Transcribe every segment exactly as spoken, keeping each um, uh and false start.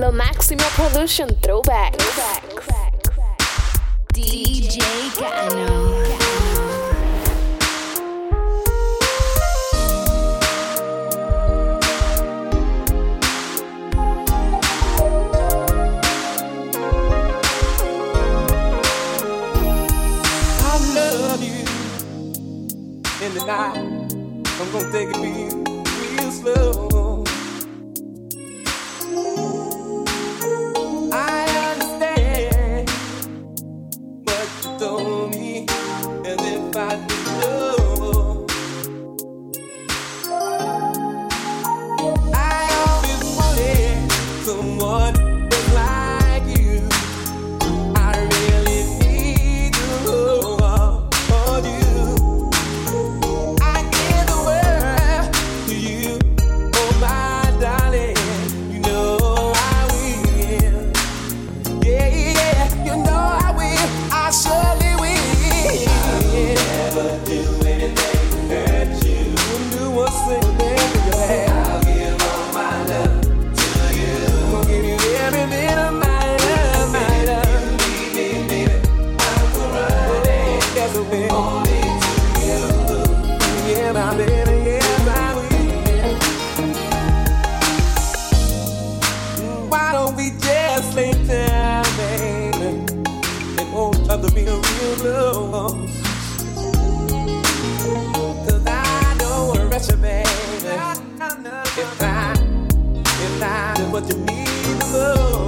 Lo Máximo Production Throwback. D J Gano. In the night, I'm gonna take it real, real slow. I understand what you told me, as if I didn't know. I always wanted someone just like you. I really need to know for you. Cause I don't wanna rush you, baby. If I, if I do what you need to know.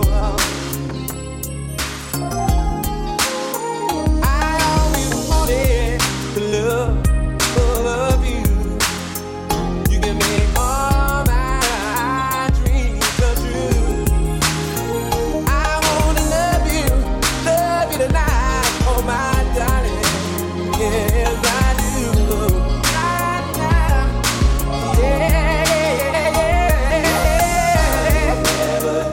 I always wanted to love, to love you. You can make all my dreams come true. I wanna love you, love you tonight, oh my darling. Yes, I do. Right now. Yeah, yeah, yeah. Never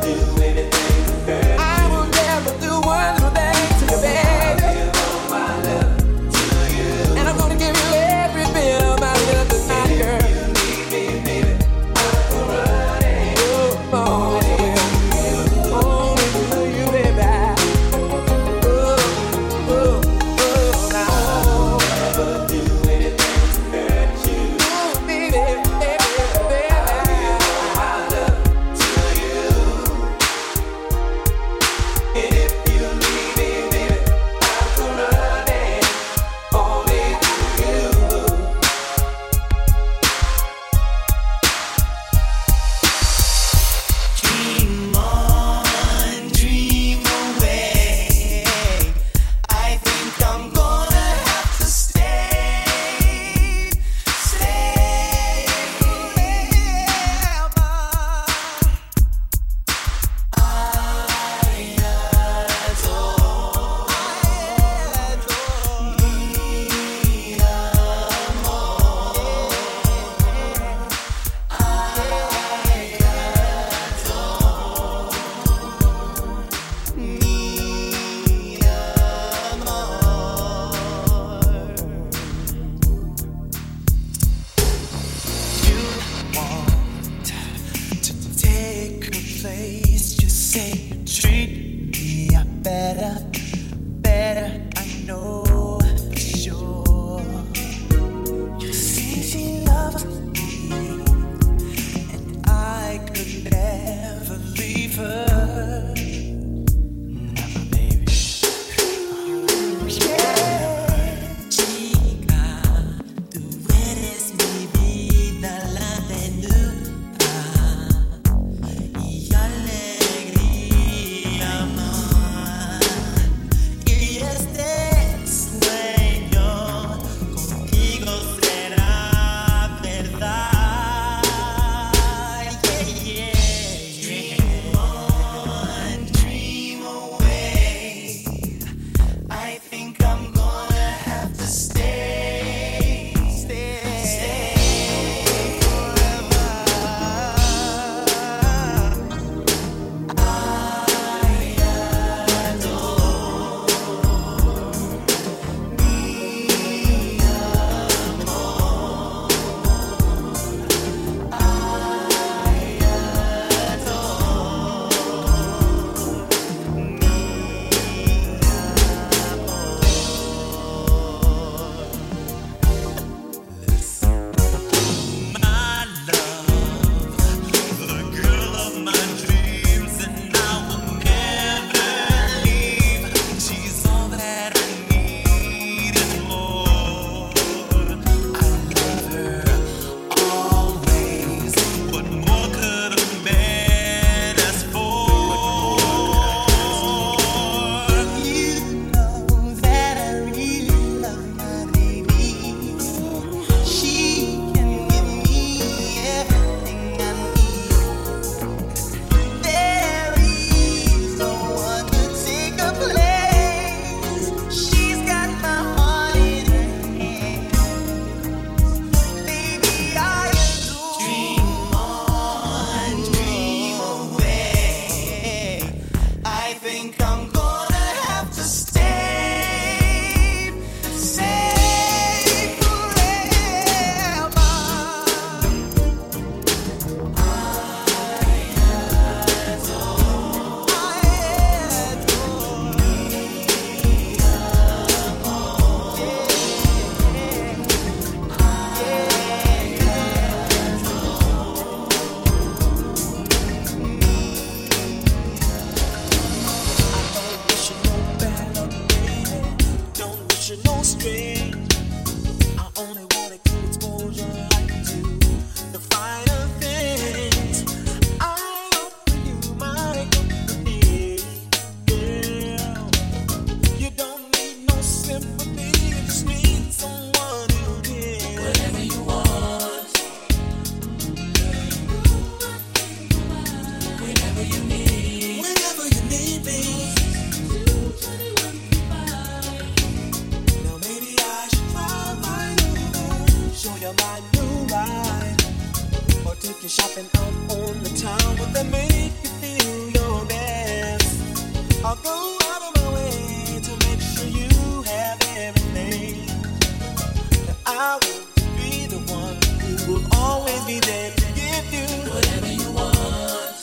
that make you feel your best. I'll go out of my way to make sure you have everything. And I will be the one who will always be there to give you whatever you want.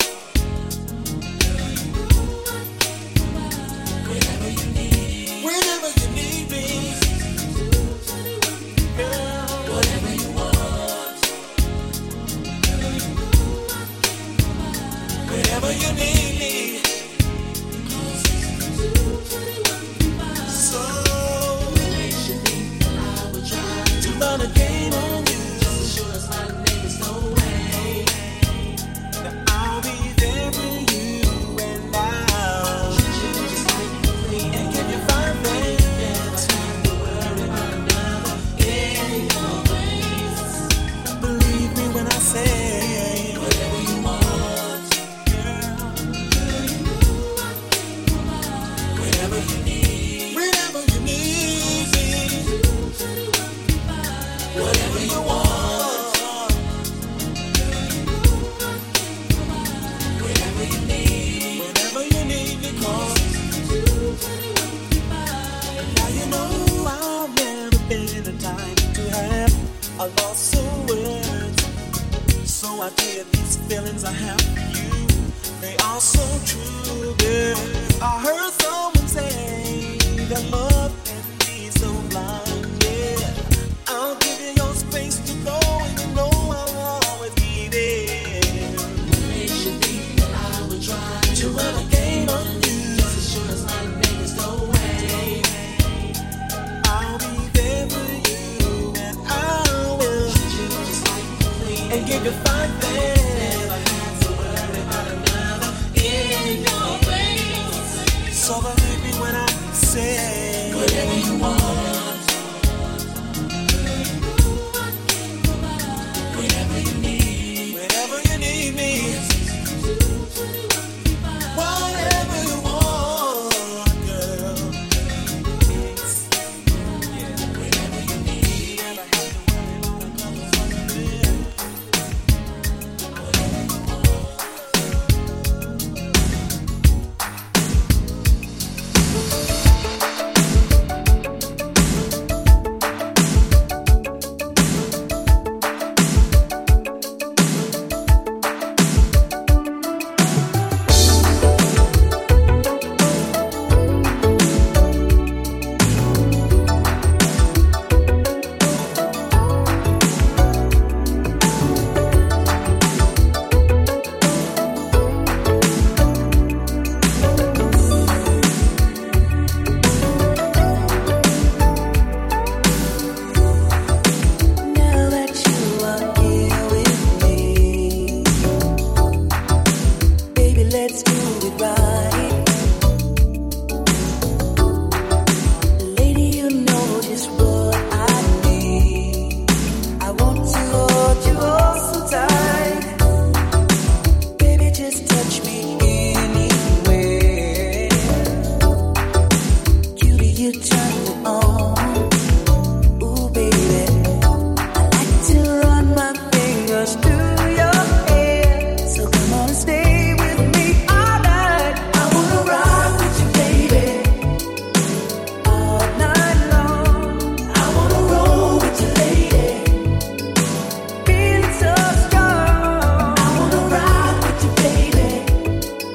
Whenever you need, whenever you need me, girl. Whatever you want, whenever you need me. So to run a game on you, just to show us my name is no way. Now I'll be there for you, and I'll and give you five minutes. Worry about another in your ways. Believe me when I say whatever you want, girl. Whatever you need, whenever you need me. Whatever you want, whenever you need, whenever you need me, call. Now you know I've never been a type to have a loss of words. So I tell you these feelings I have for you, they are so true, girl. I heard someone say that love can be so blind, yeah. I'll give you your space to go, and you know I'll always be there. It should be that I would try to run a game on you, just as sure as my name is no way. I'll be there for you, and I will treat you just like me, and give you fine things. Never have to worry about another in your ways. So believe me when I say whatever you want. Whenever you need, whenever you need me, whatever you want, girl. Yeah, whenever you need, never have to worry about another one. Whatever you want. Now that you are here with me, baby, let's do it right. Lady, you know just what I need. I want to hold you all so tight. Baby, just touch me anywhere. Cutie, you turn me on. Ooh, baby, I like to run my fingers through your hair. So come on and stay with me all night. I wanna ride with you, baby, all night long. I wanna roll with you, lady, feeling so strong. I wanna ride with you, baby,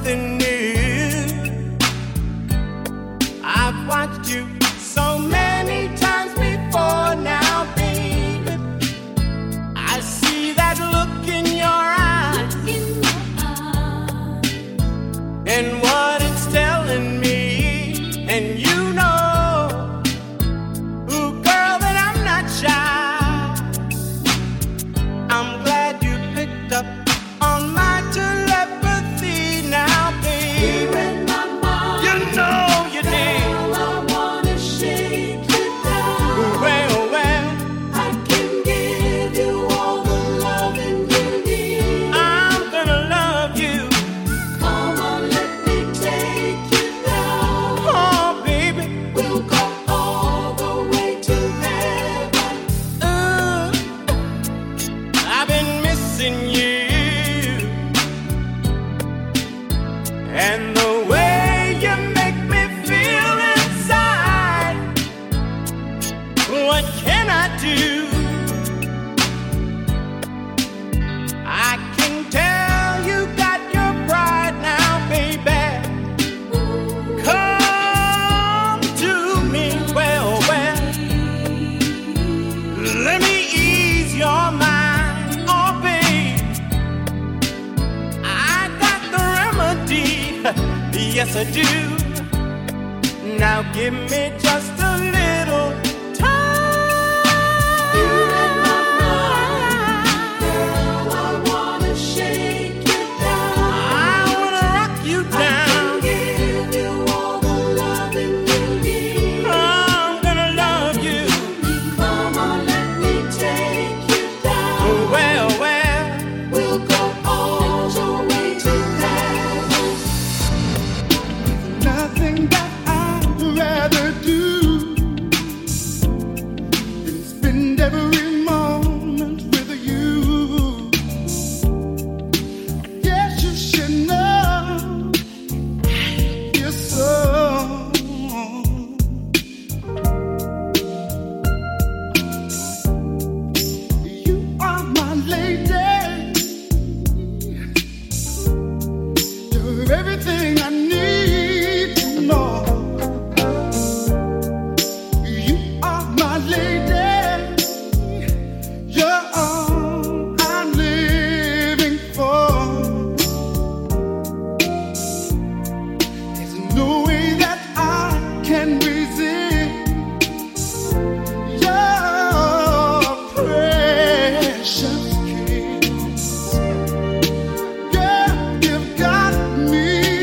something new. I've watched you so many times before now, baby. I see that look in your eyes, and what it's telling me, and you know, ooh, girl, that I'm not shy. I'm glad you picked up on my telepathy now, baby. You're in my mind. You know you did. Girl, I wanna shake you down. Well, well, I can give you all the loving you need. I'm gonna love you. Come on, let me take you down. Oh, baby, we'll go all the way to heaven. Uh, I've been missing you. And the way you make me feel inside, what can I do? I can tell you got your pride now, baby. Come to me, well, well. Let me ease your mind, oh, babe. I got the remedy, yes I do. Now give me just a little time. You're in my mind. Girl, I wanna shake you down. I wanna rock you down. I can give you all the loving you need. I'm gonna love you. Come on, let me take you down. Well, well, we'll go all the way to heaven. Nothing that I'd rather do than spend every moment with you. Yes, you should know. Yes, so. You are my lady. You're everything I need to know. You are my lady. You're all I'm living for. There's no way that I can resist your precious kiss. Girl, you've got me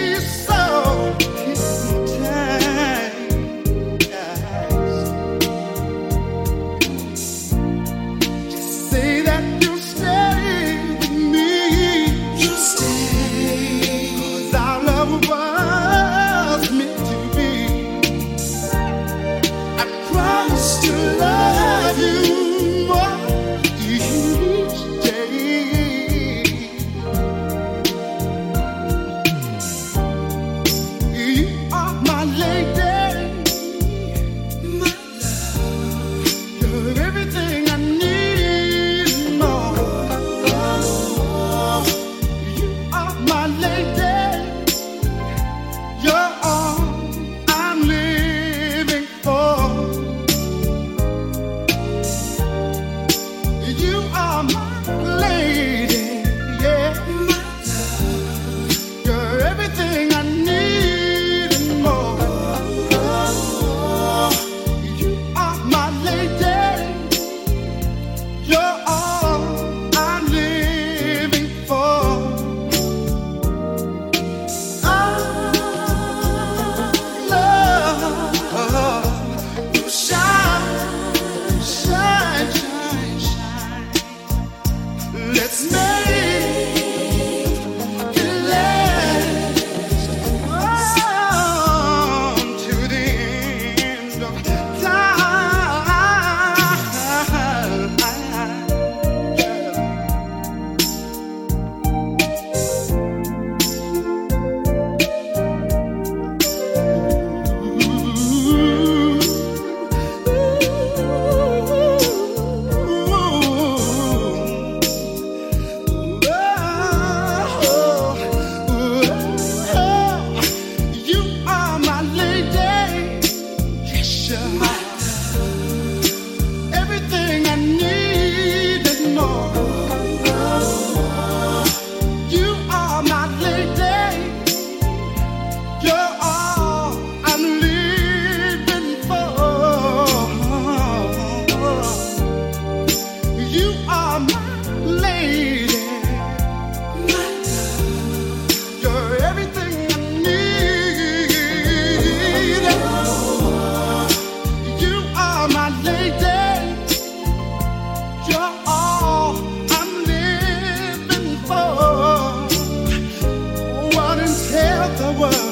the world.